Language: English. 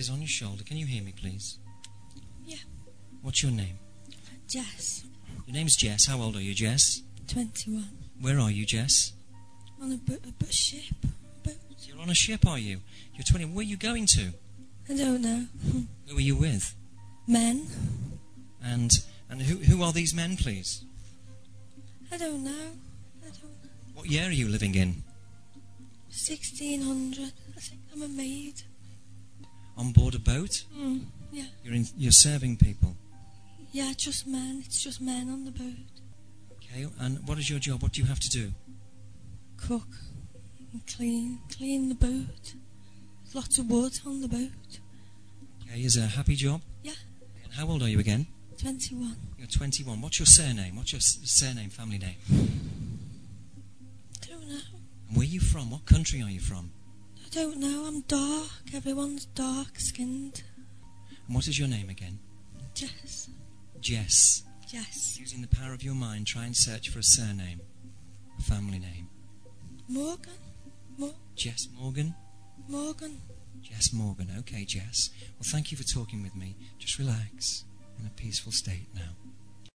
is on your shoulder. Can you hear me, please? Yeah. What's your name? Jess. Your name's Jess. How old are you, Jess? 21. Where are you, Jess? On a ship. Boat. You're on a ship, are you? You're 20. Where are you going to? I don't know. Who are you with? Men. And who are these men, please? I don't know. What year are you living in? 1600. I think I'm a maid. On board a boat? Yeah. You're serving people. Yeah, just men. It's just men on the boat. Okay, and what is your job? What do you have to do? Cook and clean the boat. There's lots of wood on the boat. Okay, is it a happy job? Yeah. And how old are you again? 21. You're 21. What's your surname? What's your surname, family name? I don't know. And where are you from? What country are you from? I don't know. I'm dark. Everyone's dark-skinned. And what is your name again? Jess. Jess. Jess. Using the power of your mind, try and search for a surname, a family name. Morgan. Jess Morgan? Morgan. Jess Morgan. Okay, Jess. Well, thank you for talking with me. Just relax in a peaceful state now.